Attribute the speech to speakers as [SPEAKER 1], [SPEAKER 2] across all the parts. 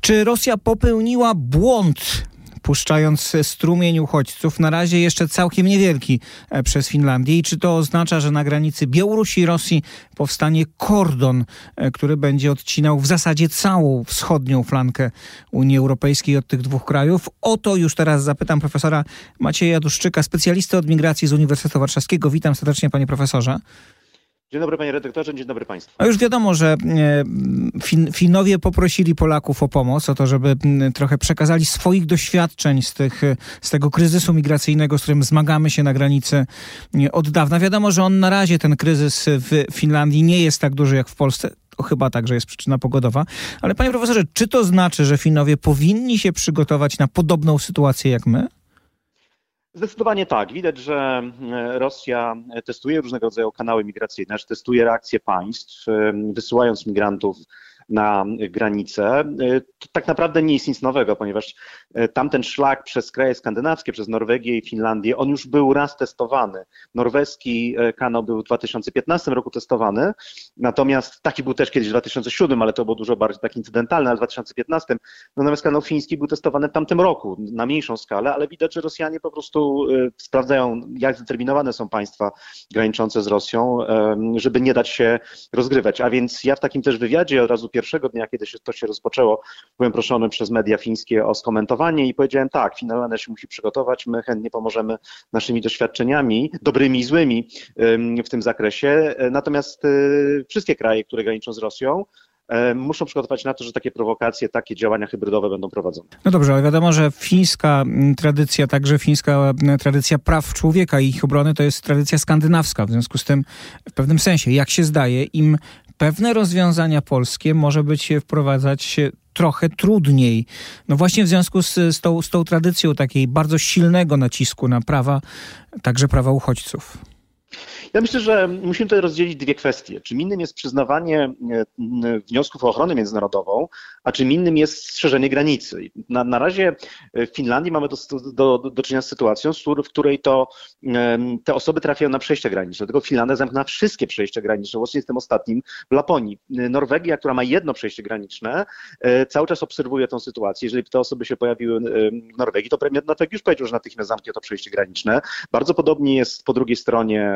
[SPEAKER 1] Czy Rosja popełniła błąd, puszczając strumień uchodźców, na razie jeszcze całkiem niewielki, przez Finlandię? I czy to oznacza, że na granicy Białorusi i Rosji powstanie kordon, który będzie odcinał w zasadzie całą wschodnią flankę Unii Europejskiej od tych dwóch krajów? O to już teraz zapytam profesora Macieja Duszczyka, specjalistę od migracji z Uniwersytetu Warszawskiego. Witam serdecznie, panie profesorze.
[SPEAKER 2] Dzień dobry, panie redaktorze, dzień dobry państwu.
[SPEAKER 1] A już wiadomo, że Finowie poprosili Polaków o pomoc, o to, żeby trochę przekazali swoich doświadczeń z tego kryzysu migracyjnego, z którym zmagamy się na granicy od dawna. Wiadomo, że on na razie, ten kryzys w Finlandii, nie jest tak duży jak w Polsce. To chyba także jest przyczyna pogodowa. Ale panie profesorze, czy to znaczy, że Finowie powinni się przygotować na podobną sytuację jak my?
[SPEAKER 2] Zdecydowanie tak. Widać, że Rosja testuje różnego rodzaju kanały migracyjne, że testuje reakcje państw, wysyłając migrantów na granicę. To tak naprawdę nie jest nic nowego, ponieważ tamten szlak przez kraje skandynawskie, przez Norwegię i Finlandię, on już był raz testowany. Norweski kanał był w 2015 roku testowany, natomiast taki był też kiedyś w 2007, ale to było dużo bardziej tak incydentalne, ale w 2015. Natomiast kanał fiński był testowany w tamtym roku na mniejszą skalę, ale widać, że Rosjanie po prostu sprawdzają, jak zdeterminowane są państwa graniczące z Rosją, żeby nie dać się rozgrywać. A więc ja w takim też wywiadzie od razu pierwszego dnia, kiedy to się rozpoczęło, byłem proszony przez media fińskie o skomentowanie i powiedziałem tak, Finlandia się musi przygotować, my chętnie pomożemy naszymi doświadczeniami, dobrymi i złymi w tym zakresie, natomiast wszystkie kraje, które graniczą z Rosją, muszą przygotować na to, że takie prowokacje, takie działania hybrydowe będą prowadzone.
[SPEAKER 1] No dobrze, ale wiadomo, że fińska tradycja, także fińska tradycja praw człowieka i ich obrony to jest tradycja skandynawska. W związku z tym w pewnym sensie, jak się zdaje, im pewne rozwiązania polskie może być wprowadzać trochę trudniej. No właśnie w związku z tą tradycją takiej bardzo silnego nacisku na prawa, także prawa uchodźców.
[SPEAKER 2] Ja myślę, że musimy tutaj rozdzielić dwie kwestie. Czym innym jest przyznawanie wniosków o ochronę międzynarodową, a czym innym jest strzeżenie granicy. Na razie w Finlandii mamy do czynienia z sytuacją, w której to te osoby trafiają na przejścia graniczne. Dlatego Finlandia zamknęła wszystkie przejścia graniczne, łącznie z tym ostatnim w Laponii. Norwegia, która ma jedno przejście graniczne, cały czas obserwuje tę sytuację. Jeżeli te osoby się pojawiły w Norwegii, to premier Norwegii już powiedział, że natychmiast zamknie to przejście graniczne. Bardzo podobnie jest po drugiej stronie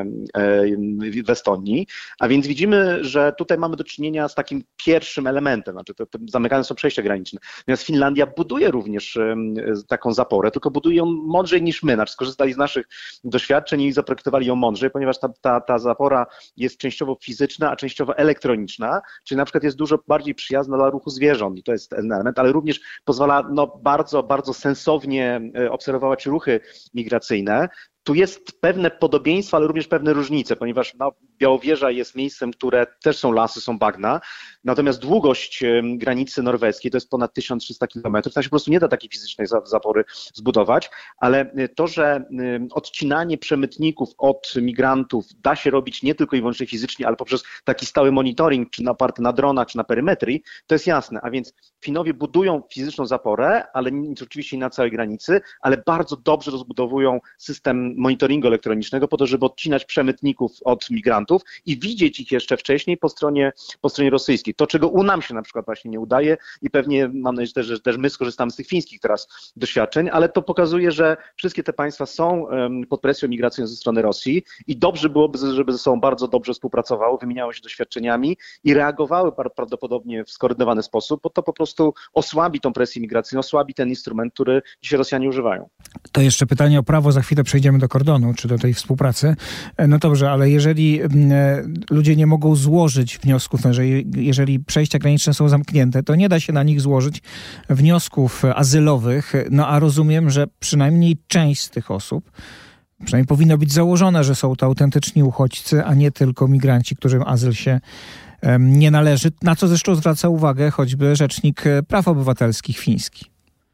[SPEAKER 2] w Estonii, a więc widzimy, że tutaj mamy do czynienia z takim pierwszym elementem, znaczy to zamykane są przejścia graniczne. Natomiast Finlandia buduje również taką zaporę, tylko buduje ją mądrzej niż my, znaczy skorzystali z naszych doświadczeń i zaprojektowali ją mądrzej, ponieważ ta zapora jest częściowo fizyczna, a częściowo elektroniczna, czyli na przykład jest dużo bardziej przyjazna dla ruchu zwierząt i to jest ten element, ale również pozwala bardzo, bardzo sensownie obserwować ruchy migracyjne. Tu jest pewne podobieństwo, ale również pewne różnice, ponieważ Białowieża jest miejscem, które też są lasy, są bagna, natomiast długość granicy norweskiej to jest ponad 1300 km. Tam się po prostu nie da takiej fizycznej zapory zbudować, ale to, że odcinanie przemytników od migrantów da się robić nie tylko i wyłącznie fizycznie, ale poprzez taki stały monitoring, czy oparty na dronach, czy na perymetrii, to jest jasne. A więc Finowie budują fizyczną zaporę, ale oczywiście nie na całej granicy, ale bardzo dobrze rozbudowują system monitoringu elektronicznego po to, żeby odcinać przemytników od migrantów i widzieć ich jeszcze wcześniej po stronie rosyjskiej. To, czego nam się na przykład właśnie nie udaje i pewnie mam nadzieję, że też my skorzystamy z tych fińskich teraz doświadczeń, ale to pokazuje, że wszystkie te państwa są pod presją migracyjną ze strony Rosji i dobrze byłoby, żeby ze sobą bardzo dobrze współpracowały, wymieniały się doświadczeniami i reagowały prawdopodobnie w skoordynowany sposób, bo to po prostu osłabi tą presję migracyjną, osłabi ten instrument, który dzisiaj Rosjanie używają.
[SPEAKER 1] To jeszcze pytanie o prawo, za chwilę przejdziemy do kordonu, czy do tej współpracy. No dobrze, ale jeżeli ludzie nie mogą złożyć wniosków, jeżeli przejścia graniczne są zamknięte, to nie da się na nich złożyć wniosków azylowych, no a rozumiem, że przynajmniej część z tych osób, przynajmniej powinno być założone, że są to autentyczni uchodźcy, a nie tylko migranci, którym azyl się nie należy, na co zresztą zwraca uwagę choćby Rzecznik Praw Obywatelskich fiński.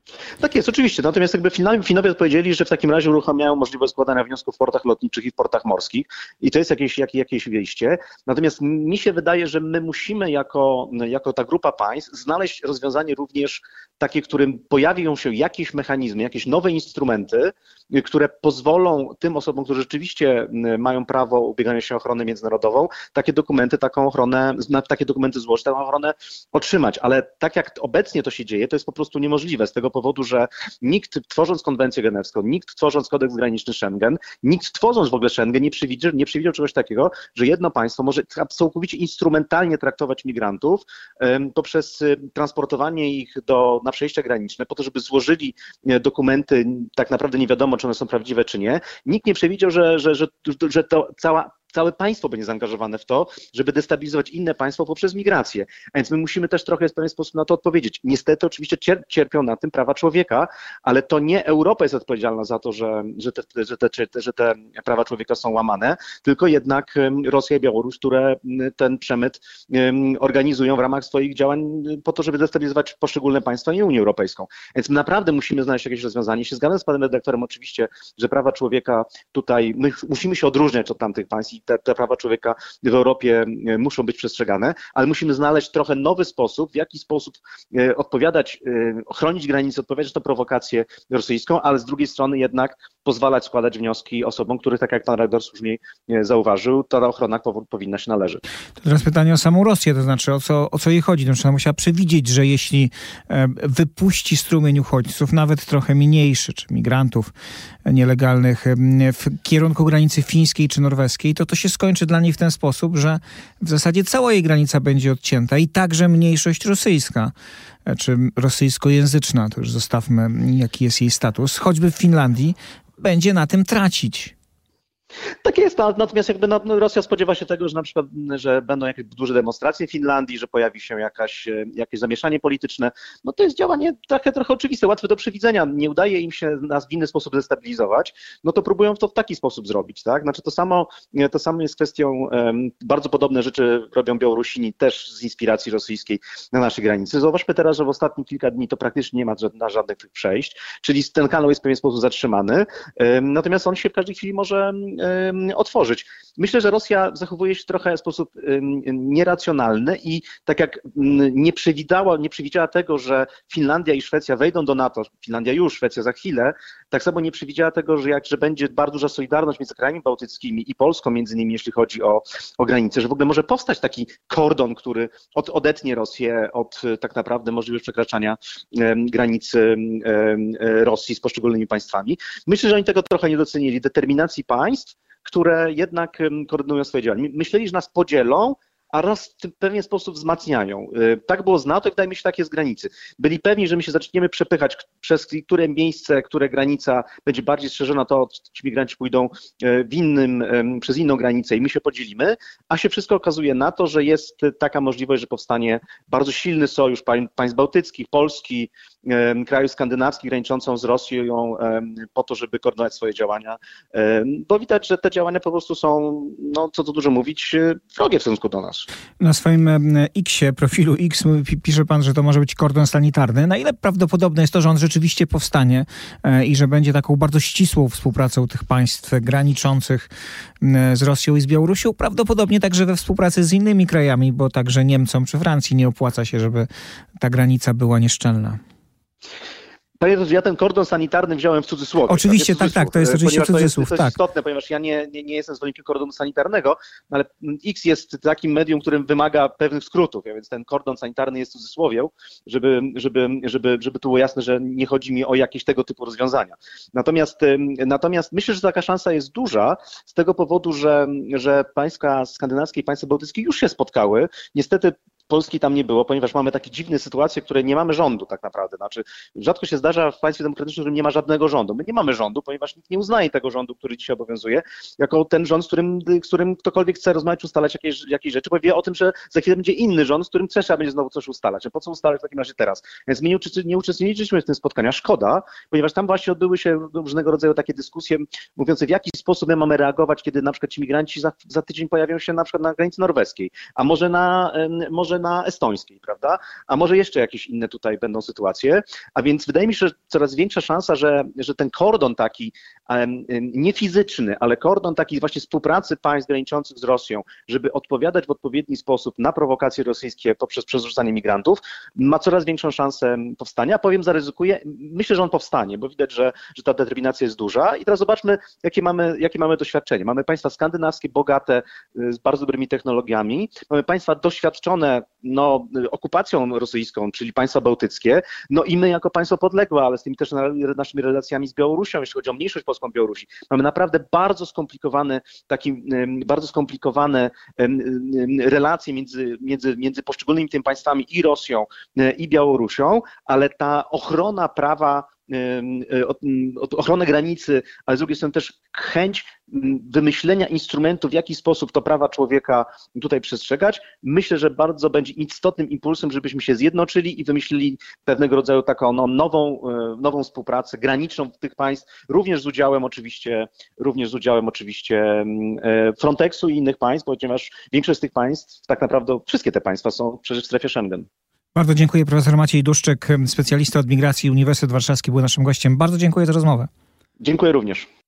[SPEAKER 2] Tak jest, oczywiście. Natomiast jakby Finowie odpowiedzieli, że w takim razie uruchamiają możliwość składania wniosków w portach lotniczych i w portach morskich i to jest jakieś wyjście. Natomiast mi się wydaje, że my musimy jako ta grupa państw znaleźć rozwiązanie również takie, w którym pojawią się jakieś mechanizmy, jakieś nowe instrumenty, które pozwolą tym osobom, które rzeczywiście mają prawo ubiegania się o ochronę międzynarodową, takie dokumenty złożyć, taką ochronę otrzymać. Ale tak jak obecnie to się dzieje, to jest po prostu niemożliwe z tego powodu, że nikt tworząc konwencję genewską, nikt tworząc kodeks graniczny Schengen, nikt tworząc w ogóle Schengen nie przewidział czegoś takiego, że jedno państwo może całkowicie instrumentalnie traktować migrantów poprzez transportowanie ich na przejścia graniczne po to, żeby złożyli dokumenty, tak naprawdę nie wiadomo, czy one są prawdziwe, czy nie. Nikt nie przewidział, że to całe państwo będzie zaangażowane w to, żeby destabilizować inne państwo poprzez migrację. A więc my musimy też trochę w pewien sposób na to odpowiedzieć. Niestety oczywiście cierpią na tym prawa człowieka, ale to nie Europa jest odpowiedzialna za to, że te prawa człowieka są łamane, tylko jednak Rosja i Białoruś, które ten przemyt organizują w ramach swoich działań po to, żeby destabilizować poszczególne państwa i Unię Europejską. Więc my naprawdę musimy znaleźć jakieś rozwiązanie. Się zgadzam z panem redaktorem oczywiście, że prawa człowieka tutaj, my musimy się odróżniać od tamtych państw i te prawa człowieka w Europie muszą być przestrzegane, ale musimy znaleźć trochę nowy sposób, w jaki sposób chronić granice, odpowiadać na prowokację rosyjską, ale z drugiej strony jednak pozwalać składać wnioski osobom, których, tak jak pan redaktor słusznie zauważył, ta ochrona powinna się należeć.
[SPEAKER 1] To teraz pytanie o samą Rosję, to znaczy o co jej chodzi? Ona musiała przewidzieć, że jeśli wypuści strumień uchodźców, nawet trochę mniejszy, czy migrantów nielegalnych w kierunku granicy fińskiej czy norweskiej, to się skończy dla niej w ten sposób, że w zasadzie cała jej granica będzie odcięta i także mniejszość rosyjska, czy rosyjskojęzyczna, to już zostawmy, jaki jest jej status, choćby w Finlandii, będzie na tym tracić.
[SPEAKER 2] Tak jest, natomiast jakby Rosja spodziewa się tego, że na przykład, że będą jakieś duże demonstracje w Finlandii, że pojawi się jakieś zamieszanie polityczne. No to jest działanie trochę oczywiste, łatwe do przewidzenia. Nie udaje im się nas w inny sposób destabilizować, no to próbują to w taki sposób zrobić, tak? Znaczy to samo jest kwestią, bardzo podobne rzeczy robią Białorusini też z inspiracji rosyjskiej na naszej granicy. Zauważmy teraz, że w ostatnich kilka dni to praktycznie nie ma żadnych tych przejść, czyli ten kanał jest w pewien sposób zatrzymany, natomiast on się w każdej chwili może otworzyć. Myślę, że Rosja zachowuje się trochę w sposób nieracjonalny i tak jak nie przewidziała tego, że Finlandia i Szwecja wejdą do NATO, Finlandia już, Szwecja za chwilę, tak samo nie przewidziała tego, że będzie bardzo duża solidarność między krajami bałtyckimi i Polską między innymi, jeśli chodzi o granice, że w ogóle może powstać taki kordon, który odetnie Rosję od tak naprawdę możliwości przekraczania granicy Rosji z poszczególnymi państwami. Myślę, że oni tego trochę nie docenili, determinacji państw, które jednak koordynują swoje działania. Myśleli, że nas podzielą, a raz w pewien sposób wzmacniają. Tak było z NATO i wydaje mi się, tak jest z granicy. Byli pewni, że my się zaczniemy przepychać, przez które miejsce, które granica będzie bardziej strzeżona, to ci migranci pójdą przez inną granicę i my się podzielimy, a się wszystko okazuje na to, że jest taka możliwość, że powstanie bardzo silny sojusz państw bałtyckich, Polski, krajów skandynawskich graniczącą z Rosją po to, żeby koordynować swoje działania, bo widać, że te działania po prostu są, no co tu dużo mówić, wrogie w stosunku do nas.
[SPEAKER 1] Na swoim profilu X pisze pan, że to może być kordon sanitarny. Na ile prawdopodobne jest to, że on rzeczywiście powstanie i że będzie taką bardzo ścisłą współpracą tych państw graniczących z Rosją i z Białorusią? Prawdopodobnie także we współpracy z innymi krajami, bo także Niemcom czy Francji nie opłaca się, żeby ta granica była nieszczelna.
[SPEAKER 2] Panie redaktorze, ja ten kordon sanitarny wziąłem w cudzysłowie.
[SPEAKER 1] Oczywiście, tak, to jest oczywiście cudzysłów.
[SPEAKER 2] To jest istotne, ponieważ ja nie jestem zwolennikiem kordonu sanitarnego, ale X jest takim medium, którym wymaga pewnych skrótów, więc ten kordon sanitarny jest w cudzysłowie, żeby to było jasne, że nie chodzi mi o jakieś tego typu rozwiązania. Natomiast myślę, że taka szansa jest duża z tego powodu, że państwa skandynawskie i państwa bałtyckie już się spotkały. Niestety Polski tam nie było, ponieważ mamy takie dziwne sytuacje, w której nie mamy rządu tak naprawdę. Znaczy, rzadko się zdarza w państwie demokratycznym, w którym nie ma żadnego rządu. My nie mamy rządu, ponieważ nikt nie uznaje tego rządu, który dzisiaj obowiązuje, jako ten rząd, z którym ktokolwiek chce rozmawiać, ustalać jakieś rzeczy, bo wie o tym, że za chwilę będzie inny rząd, z którym trzeba będzie znowu coś ustalać. A po co ustalać w takim razie teraz? Więc my nie uczestniczyliśmy w tym spotkaniu. Szkoda, ponieważ tam właśnie odbyły się różnego rodzaju takie dyskusje mówiące, w jaki sposób my mamy reagować, kiedy na przykład ci migranci za tydzień pojawią się na przykład na granicy norweskiej, a może może na estońskiej, prawda? A może jeszcze jakieś inne tutaj będą sytuacje. A więc wydaje mi się, że coraz większa szansa, że ten kordon taki nie fizyczny, ale kordon taki właśnie współpracy państw graniczących z Rosją, żeby odpowiadać w odpowiedni sposób na prowokacje rosyjskie poprzez przerzucanie migrantów, ma coraz większą szansę powstania. Powiem, zaryzykuję, myślę, że on powstanie, bo widać, że ta determinacja jest duża. I teraz zobaczmy, jakie mamy doświadczenie. Mamy państwa skandynawskie, bogate, z bardzo dobrymi technologiami. Mamy państwa doświadczone okupacją rosyjską, czyli państwa bałtyckie. No i my jako państwo podległe, ale z tymi też naszymi relacjami z Białorusią, jeśli chodzi o mniejszość polską Białorusi. Mamy naprawdę bardzo skomplikowane relacje między poszczególnymi tymi państwami i Rosją, i Białorusią, ale ta ochrona prawa, ochronę granicy, ale z drugiej strony też chęć wymyślenia instrumentów, w jaki sposób to prawa człowieka tutaj przestrzegać, myślę, że bardzo będzie istotnym impulsem, żebyśmy się zjednoczyli i wymyślili pewnego rodzaju taką nową współpracę graniczną tych państw, również z udziałem oczywiście Frontexu i innych państw, ponieważ większość z tych państw, tak naprawdę wszystkie te państwa są przecież w strefie Schengen.
[SPEAKER 1] Bardzo dziękuję. Profesor Maciej Duszczyk, specjalista od migracji, Uniwersytet Warszawski był naszym gościem. Bardzo dziękuję za rozmowę.
[SPEAKER 2] Dziękuję również.